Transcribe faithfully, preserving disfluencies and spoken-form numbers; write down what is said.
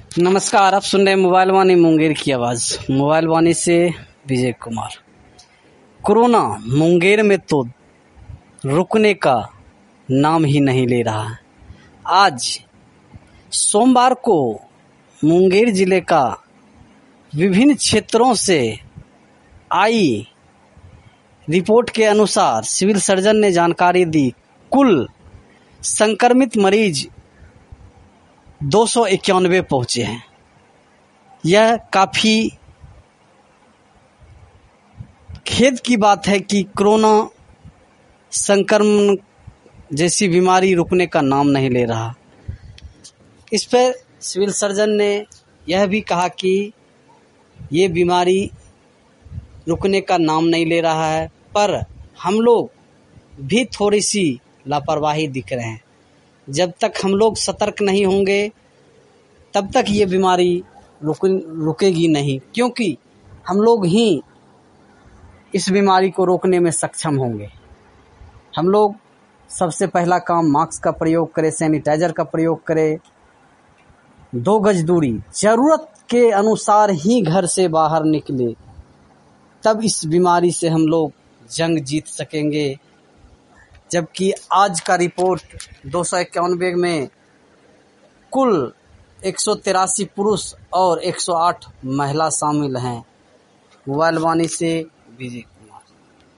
नमस्कार, आप सुन रहे हैं मोबाइल वाणी मुंगेर की आवाज़। मोबाइल वाणी से विजय कुमार। कोरोना मुंगेर में तो रुकने का नाम ही नहीं ले रहा है। आज सोमवार को मुंगेर जिले का विभिन्न क्षेत्रों से आई रिपोर्ट के अनुसार सिविल सर्जन ने जानकारी दी, कुल संक्रमित मरीज दो सौ इक्यानवे पहुँचे हैं। यह काफ़ी खेद की बात है कि कोरोना संक्रमण जैसी बीमारी रुकने का नाम नहीं ले रहा। इस पर सिविल सर्जन ने यह भी कहा कि ये बीमारी रुकने का नाम नहीं ले रहा है, पर हम लोग भी थोड़ी सी लापरवाही दिख रहे हैं। जब तक हम लोग सतर्क नहीं होंगे तब तक ये बीमारी रुक रुकेगी नहीं, क्योंकि हम लोग ही इस बीमारी को रोकने में सक्षम होंगे। हम लोग सबसे पहला काम मास्क का प्रयोग करें, सैनिटाइज़र का प्रयोग करें, दो गज दूरी, ज़रूरत के अनुसार ही घर से बाहर निकले, तब इस बीमारी से हम लोग जंग जीत सकेंगे। जबकि आज का रिपोर्ट दो सौ इक्यानवे में कुल एक सौ तिरासी पुरुष और एक सौ आठ महिला शामिल हैं। मोबाइल वाणी से विजय।